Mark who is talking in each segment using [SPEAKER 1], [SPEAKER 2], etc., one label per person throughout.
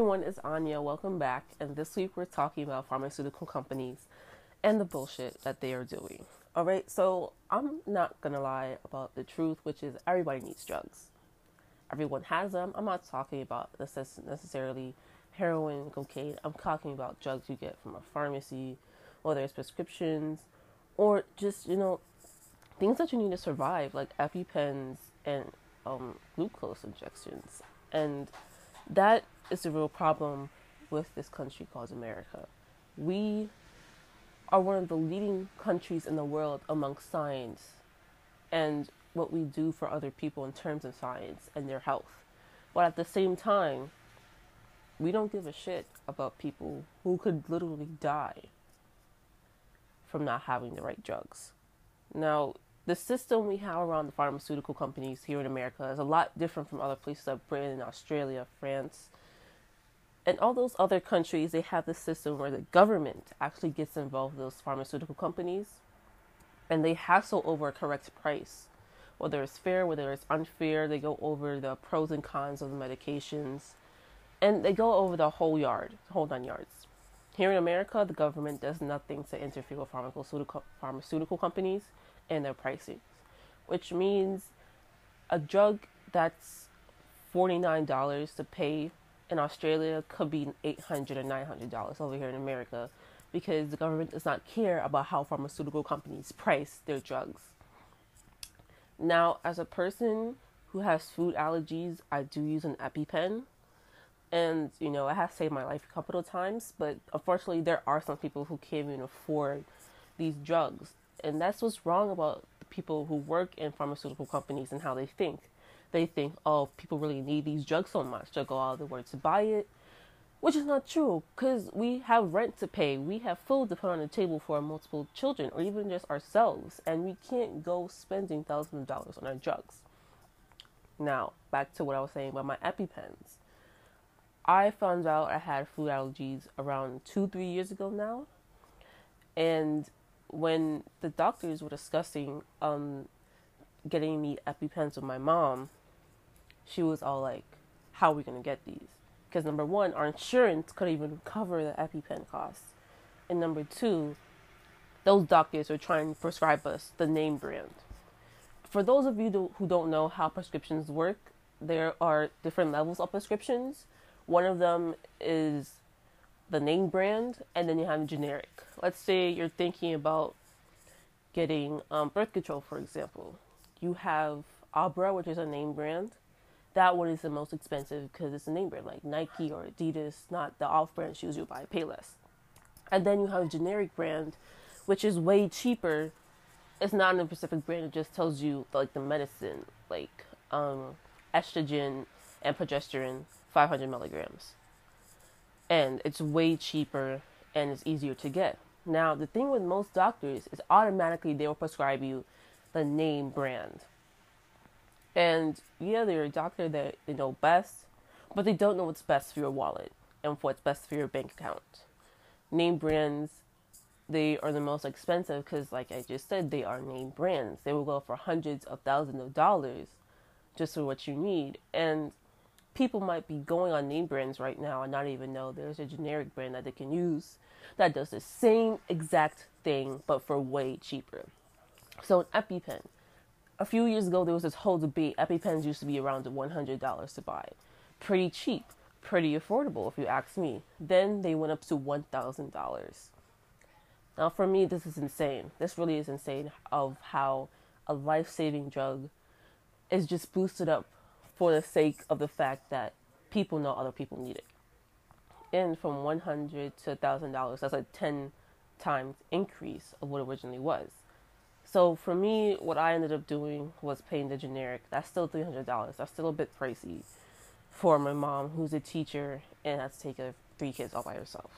[SPEAKER 1] everyone, it's Anya. Welcome back. And this week we're talking about pharmaceutical companies and the bullshit that they are doing. All right, so I'm not gonna lie about the truth, which is everybody needs drugs. Everyone has them. I'm not talking about necessarily heroin, cocaine. I'm talking about drugs you get from a pharmacy, whether it's prescriptions or just, things that you need to survive, like EpiPens and glucose injections. And that is the real problem with this country called America. We are one of the leading countries in the world amongst science and what we do for other people in terms of science and their health. But at the same time, we don't give a shit about people who could literally die from not having the right drugs. Now, the system we have around the pharmaceutical companies here in America is a lot different from other places like Britain, Australia, France, and all those other countries. They have this system where the government actually gets involved with those pharmaceutical companies and they hassle over a correct price. Whether it's fair, whether it's unfair, they go over the pros and cons of the medications and they go over the whole nine yards. Here in America, the government does nothing to interfere with pharmaceutical companies and their pricing, which means a drug that's $49 to pay in Australia could be $800 or $900 over here in America because the government does not care about how pharmaceutical companies price their drugs. Now, as a person who has food allergies, I do use an EpiPen. And, it has saved my life a couple of times. But unfortunately, there are some people who can't even afford these drugs. And that's what's wrong about the people who work in pharmaceutical companies and how they think. They think, oh, people really need these drugs so much. They'll go out of their way to buy it. Which is not true, because we have rent to pay. We have food to put on the table for our multiple children, or even just ourselves. And we can't go spending thousands of dollars on our drugs. Now, back to what I was saying about my EpiPens. I found out I had food allergies around 2-3 years ago now. And when the doctors were discussing getting me EpiPens with my mom, she was all like, how are we going to get these? Because number one, our insurance couldn't even cover the EpiPen costs. And number two, those doctors are trying to prescribe us the name brand. For those of you who don't know how prescriptions work, there are different levels of prescriptions. One of them is the name brand, and then you have generic. Let's say you're thinking about getting birth control, for example. You have Abra, which is a name brand. That one is the most expensive because it's a name brand, like Nike or Adidas, not the off-brand shoes you buy, pay less. And then you have a generic brand, which is way cheaper. It's not a specific brand. It just tells you like the medicine, like estrogen and progesterone, 500 milligrams. And it's way cheaper and it's easier to get. Now, the thing with most doctors is automatically they will prescribe you the name brand. And yeah, they're a doctor that they know best, but they don't know what's best for your wallet and what's best for your bank account. Name brands, they are the most expensive because, like I just said, they are name brands. They will go for hundreds of thousands of dollars just for what you need. And people might be going on name brands right now and not even know there's a generic brand that they can use that does the same exact thing but for way cheaper. So an EpiPen. A few years ago, there was this whole debate. EpiPens used to be around $100 to buy. Pretty cheap, pretty affordable if you ask me. Then they went up to $1,000. Now for me, this is insane. This really is insane of how a life-saving drug is just boosted up for the sake of the fact that people know other people need it. And from $100 to $1,000, that's a 10 times increase of what it originally was. So for me, what I ended up doing was paying the generic. That's still $300. That's still a bit pricey for my mom, who's a teacher and has to take her 3 kids all by herself.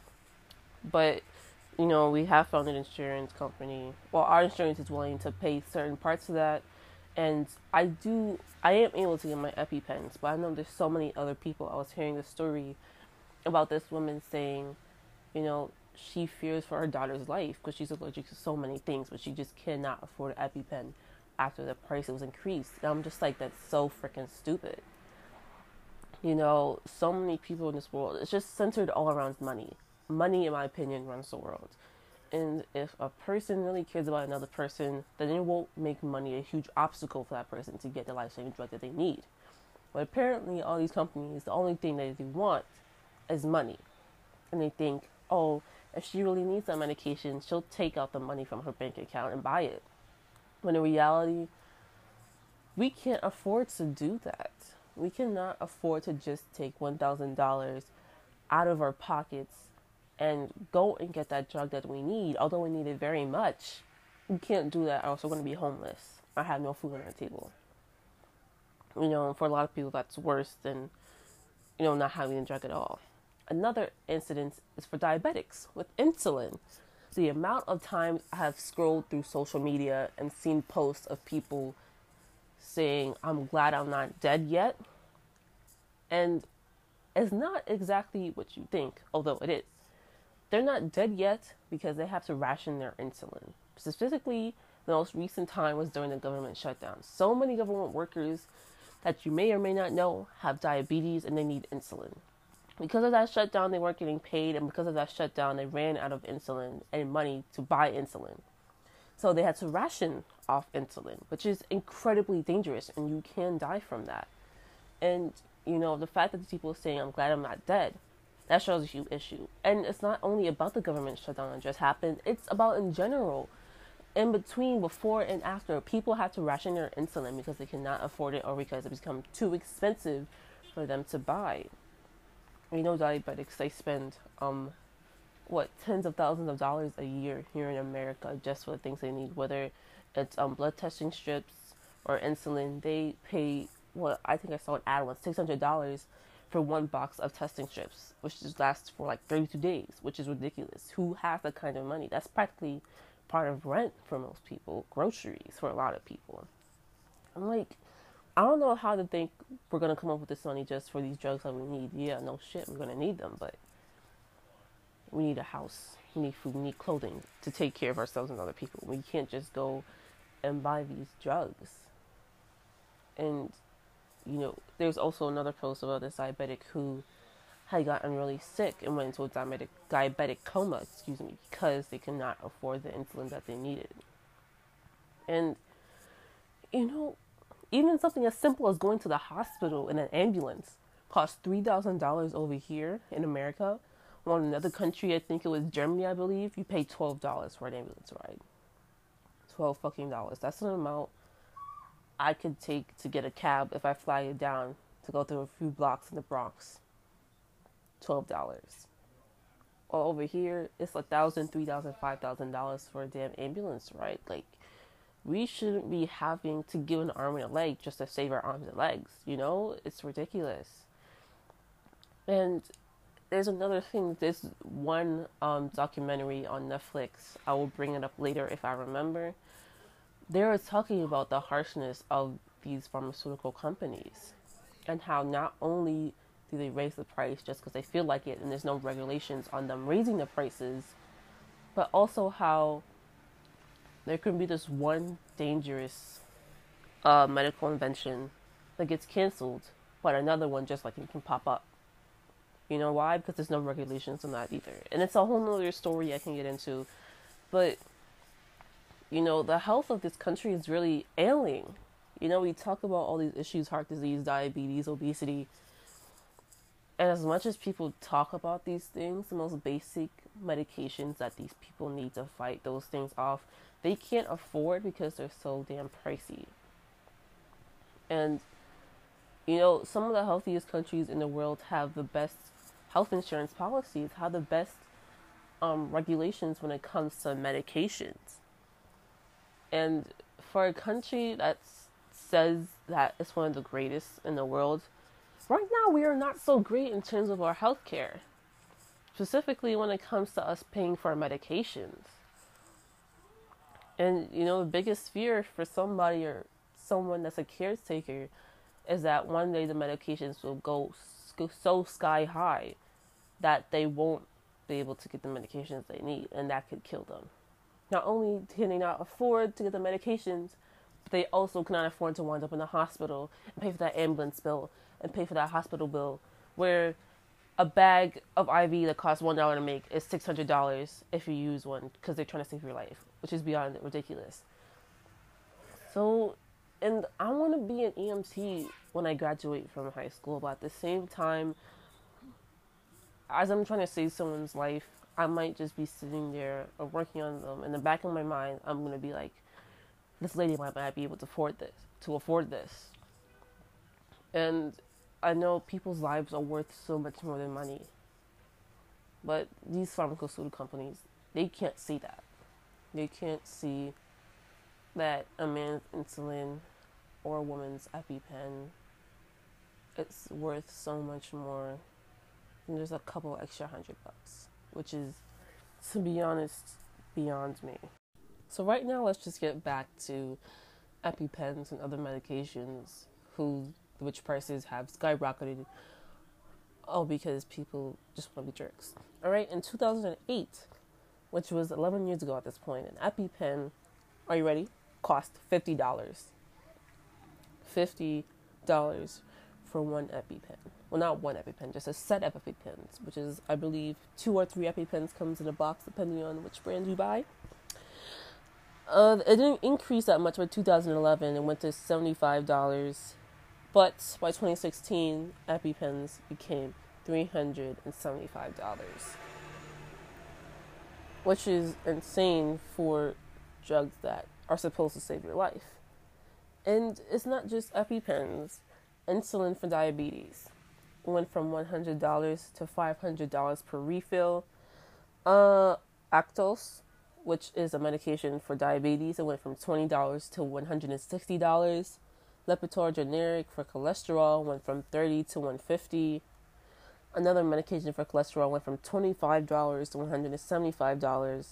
[SPEAKER 1] But, we have found an insurance company. Well, our insurance is willing to pay certain parts of that. And I am able to get my EpiPens, but I know there's so many other people. I was hearing the story about this woman saying, she fears for her daughter's life because she's allergic to so many things, but she just cannot afford an EpiPen after the price was increased. And I'm just like, that's so freaking stupid. You know, so many people in this world, it's just centered all around money. Money, in my opinion, runs the world. And if a person really cares about another person, then it won't make money a huge obstacle for that person to get the life-saving drug that they need. But apparently, all these companies, the only thing that they want is money. And they think, oh, if she really needs that medication, she'll take out the money from her bank account and buy it. When in reality, we can't afford to do that. We cannot afford to just take $1,000 out of our pockets and go and get that drug that we need, although we need it very much. We can't do that, or else we're going to be homeless or have no food on our table. You know, for a lot of people, that's worse than, you know, not having the drug at all. Another incident is for diabetics with insulin. The amount of times I have scrolled through social media and seen posts of people saying, I'm glad I'm not dead yet. And it's not exactly what you think, although it is. They're not dead yet because they have to ration their insulin. Specifically, the most recent time was during the government shutdown. So many government workers that you may or may not know have diabetes and they need insulin. Because of that shutdown, they weren't getting paid, and because of that shutdown, they ran out of insulin and money to buy insulin. So they had to ration off insulin, which is incredibly dangerous, and you can die from that. And, you know, the fact that the people are saying, I'm glad I'm not dead, that shows a huge issue. And it's not only about the government shutdown that just happened, it's about in general. In between, before and after, people have to ration their insulin because they cannot afford it or because it becomes too expensive for them to buy. You know, diabetics, they spend, tens of thousands of dollars a year here in America just for the things they need, whether it's blood testing strips or insulin. They pay, I think I saw an ad once, $600 for one box of testing strips, which just lasts for like 32 days, which is ridiculous. Who has that kind of money? That's practically part of rent for most people, groceries for a lot of people. I'm like, I don't know how to think we're going to come up with this money just for these drugs that we need. Yeah, no shit, we're going to need them, but we need a house, we need food, we need clothing to take care of ourselves and other people. We can't just go and buy these drugs. And, you know, there's also another post about this diabetic who had gotten really sick and went into a diabetic coma, because they could not afford the insulin that they needed. And, you know, even something as simple as going to the hospital in an ambulance costs $3,000 over here in America. While in another country, I think it was Germany, I believe, you pay $12 for an ambulance ride. $12 fucking. That's an amount I could take to get a cab if I fly it down to go through a few blocks in the Bronx. $12. Or over here, it's $1,000, $3,000, $5,000 for a damn ambulance ride. Like, we shouldn't be having to give an arm and a leg just to save our arms and legs. You know, it's ridiculous. And there's another thing. There's one documentary on Netflix. I will bring it up later if I remember. They were talking about the harshness of these pharmaceutical companies and how not only do they raise the price just because they feel like it and there's no regulations on them raising the prices, but also how there can be this one dangerous medical invention that gets canceled, but another one just like it can pop up. You know why? Because there's no regulations on that either. And it's a whole nother story I can get into. But, you know, the health of this country is really ailing. You know, we talk about all these issues, heart disease, diabetes, obesity. And as much as people talk about these things, the most basic medications that these people need to fight those things off, they can't afford because they're so damn pricey. And, you know, some of the healthiest countries in the world have the best health insurance policies, have the best regulations when it comes to medications. And for a country that says that it's one of the greatest in the world, right now we are not so great in terms of our health care. Specifically when it comes to us paying for our medications. And, you know, the biggest fear for somebody or someone that's a caretaker is that one day the medications will go so sky high that they won't be able to get the medications they need, and that could kill them. Not only can they not afford to get the medications, They also cannot afford to wind up in the hospital and pay for that ambulance bill and pay for that hospital bill, where a bag of IV that costs $1 to make is $600 if you use one because they're trying to save your life, which is beyond ridiculous. So, and I want to be an EMT when I graduate from high school, but at the same time, as I'm trying to save someone's life, I might just be sitting there or working on them. In the back of my mind, I'm gonna be like, this lady might not be able to afford this. And I know people's lives are worth so much more than money. But these pharmaceutical companies, they can't see that. They can't see that a man's insulin or a woman's EpiPen, it's worth so much more than just a couple extra $100, which is, to be honest, beyond me. So right now, let's just get back to EpiPens and other medications which prices have skyrocketed. Oh, because people just want to be jerks. All right, in 2008, which was 11 years ago at this point, an EpiPen, are you ready? Cost $50. $50 for one EpiPen. Well, not one EpiPen, just a set of EpiPens, which is, I believe, 2 or 3 EpiPens comes in a box depending on which brand you buy. It didn't increase that much by 2011. It went to $75. But by 2016, EpiPens became $375, which is insane for drugs that are supposed to save your life. And it's not just EpiPens. Insulin for diabetes went from $100 to $500 per refill. Actos, which is a medication for diabetes, it went from $20 to $160. Lipitor generic for cholesterol went from $30 to $150. Another medication for cholesterol went from $25 to $175.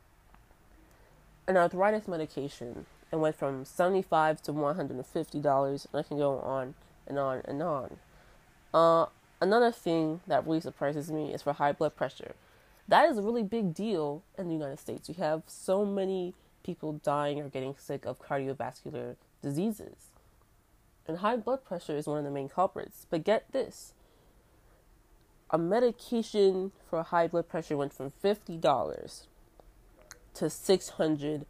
[SPEAKER 1] An arthritis medication, it went from $75 to $150, and I can go on and on and on. Another thing that really surprises me is for high blood pressure. That is a really big deal in the United States. You have so many people dying or getting sick of cardiovascular diseases. And high blood pressure is one of the main culprits. But get this. A medication for high blood pressure went from $50 to $650.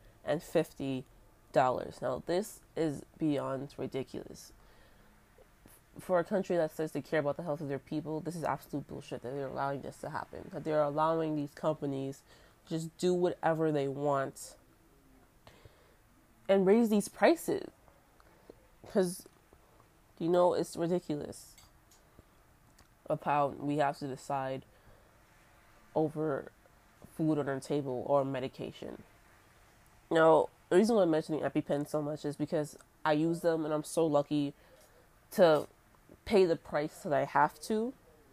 [SPEAKER 1] Now, this is beyond ridiculous. For a country that says they care about the health of their people, this is absolute bullshit that they're allowing this to happen. That they're allowing these companies to just do whatever they want and raise these prices. Because, it's ridiculous of how we have to decide over food on our table or medication. Now, the reason why I'm mentioning EpiPen so much is because I use them and I'm so lucky to pay the price that I have to.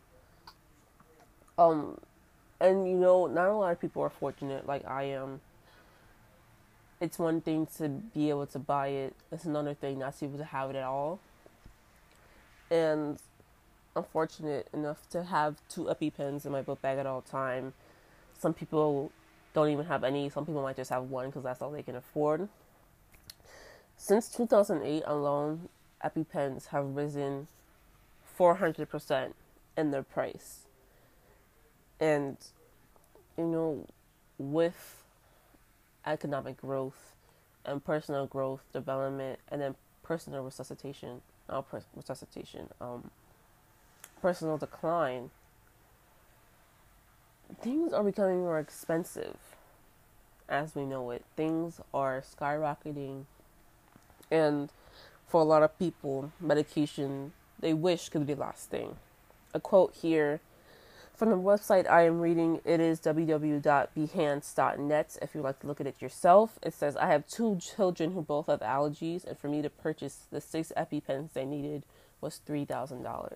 [SPEAKER 1] And not a lot of people are fortunate like I am. It's one thing to be able to buy it. It's another thing not to be able to have it at all. And I'm fortunate enough to have 2 EpiPens in my book bag at all time. Some people don't even have any. Some people might just have one because that's all they can afford. Since 2008 alone, EpiPens have risen 400% in their price. And, with economic growth and personal growth, development, and then personal personal decline, things are becoming more expensive as we know it. Things are skyrocketing, and for a lot of people, medication they wish could be the last thing. A quote here from the website I am reading, it is www.behance.net. If you'd like to look at it yourself, it says, I have 2 children who both have allergies, and for me to purchase the 6 EpiPens they needed was $3,000.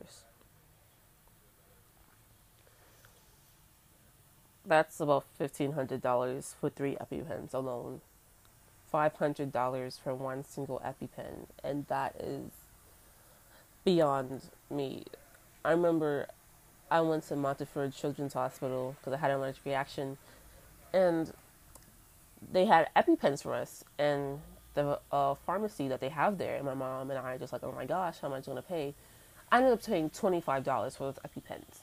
[SPEAKER 1] That's about $1,500 for 3 EpiPens alone. $500 for one single EpiPen, and that is beyond me. I remember I went to Montefiore Children's Hospital because I had an allergic reaction, and they had EpiPens for us, and the pharmacy that they have there. And my mom and I just like, oh my gosh, how much am I going to pay? I ended up paying $25 for those EpiPens.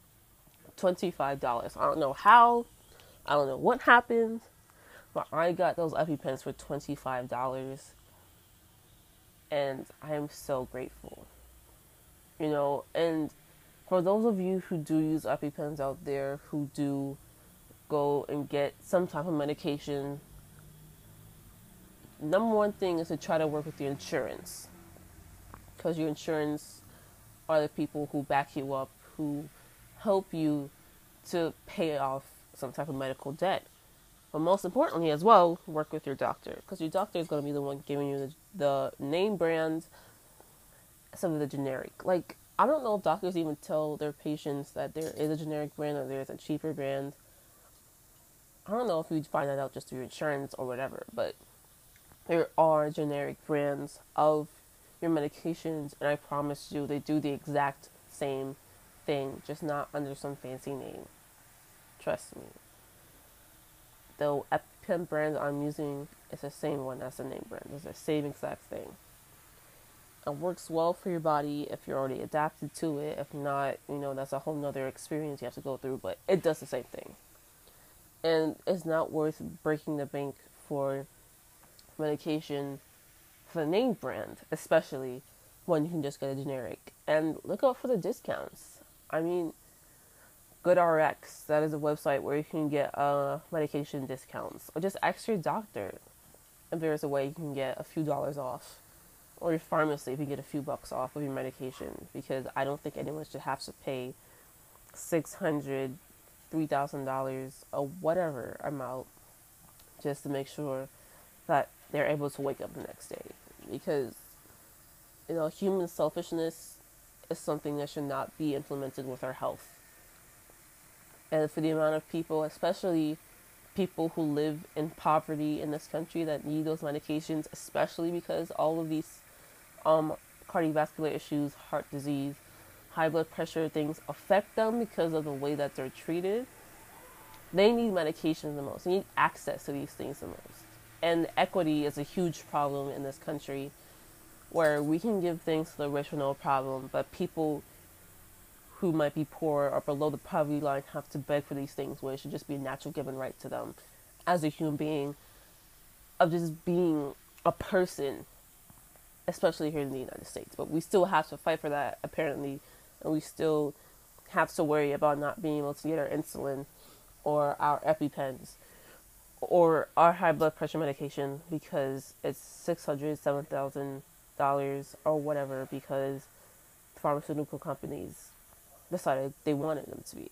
[SPEAKER 1] $25. I don't know how. I don't know what happened. But I got those EpiPens for $25. And I am so grateful. And for those of you who do use EpiPens out there, who do go and get some type of medication, number one thing is to try to work with your insurance. Because your insurance are the people who back you up, who help you to pay off some type of medical debt. But most importantly as well, work with your doctor. Because your doctor is going to be the one giving you the name brand, some of the generic. Like, I don't know if doctors even tell their patients that there is a generic brand or there's a cheaper brand. I don't know if you'd find that out just through insurance or whatever, but there are generic brands of your medications, and I promise you they do the exact same thing, just not under some fancy name. Trust me. The EpiPen brand I'm using is the same one as the name brand. It's the same exact thing. It works well for your body if you're already adapted to it. If not, that's a whole nother experience you have to go through, but it does the same thing. And it's not worth breaking the bank for medication for the name brand, especially when you can just get a generic. And look out for the discounts. I mean, GoodRx, that is a website where you can get medication discounts. Or just ask your doctor if there's a way you can get a few dollars off. Or your pharmacy if you get a few bucks off of your medication. Because I don't think anyone should have to pay $600, $3,000, or whatever amount just to make sure that they're able to wake up the next day. Because, human selfishness is something that should not be implemented with our health. And for the amount of people, especially people who live in poverty in this country that need those medications, especially because all of these cardiovascular issues, heart disease, high blood pressure things affect them because of the way that they're treated, they need medication the most. They need access to these things the most. And equity is a huge problem in this country where we can give things to the rich with no problem, but people who might be poor or below the poverty line have to beg for these things where it should just be a natural given right to them as a human being, of just being a person, especially here in the United States. But we still have to fight for that, apparently, and we still have to worry about not being able to get our insulin or our EpiPens or our high blood pressure medication because it's $600, $7,000 or whatever because pharmaceutical companies decided they wanted them to be.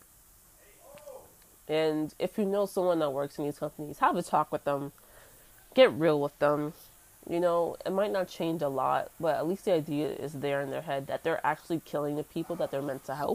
[SPEAKER 1] And if you know someone that works in these companies, have a talk with them, get real with them. It might not change a lot, but at least the idea is there in their head that they're actually killing the people that they're meant to help.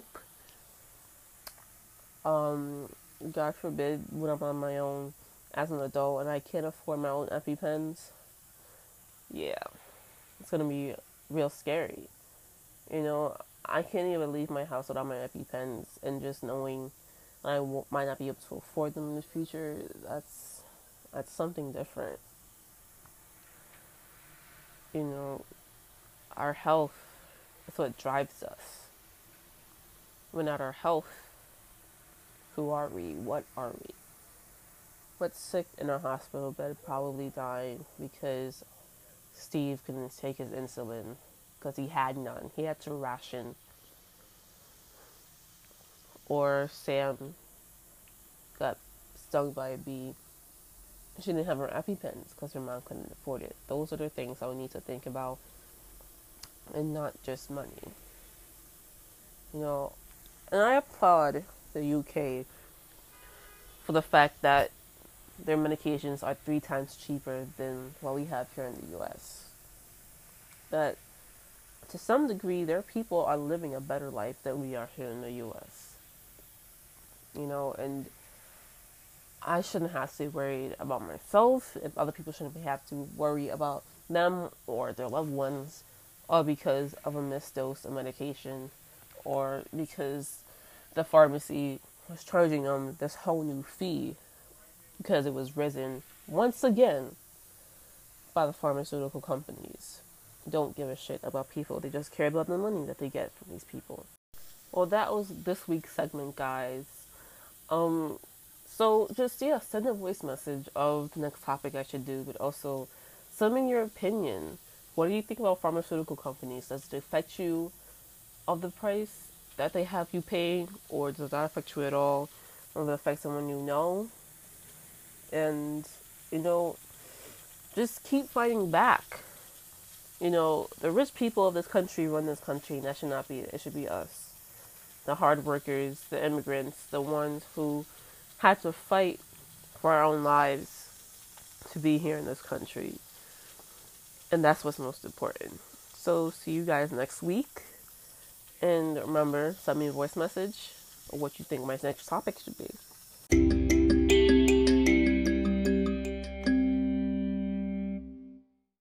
[SPEAKER 1] God forbid, when I'm on my own as an adult and I can't afford my own EpiPens, yeah, it's going to be real scary. I can't even leave my house without my EpiPens, and just knowing I might not be able to afford them in the future, that's something different. Our health is what drives us. Without our health, who are we? What are we? What's sick in a hospital bed, probably dying because Steve couldn't take his insulin because he had none. He had to ration. Or Sam got stung by a bee. She didn't have her EpiPens because her mom couldn't afford it. Those are the things I would need to think about, and not just money. And I applaud the UK for the fact that their medications are 3 times cheaper than what we have here in the US. That to some degree, their people are living a better life than we are here in the US. And I shouldn't have to be worried about myself if other people shouldn't have to worry about them or their loved ones, or because of a missed dose of medication, or because the pharmacy was charging them this whole new fee because it was risen once again by the pharmaceutical companies don't give a shit about people. They just care about the money that they get from these people. Well, that was this week's segment, guys. So just send a voice message of the next topic I should do, but also send me your opinion. What do you think about pharmaceutical companies? Does it affect you of the price that they have you pay, or does that affect you at all? Or does it affect someone you know? And just keep fighting back. The rich people of this country run this country, and that should not be it. It should be us, the hard workers, the immigrants, the ones who had to fight for our own lives to be here in this country. And that's what's most important. So, see you guys next week. And remember, send me a voice message or what you think my next topic should be.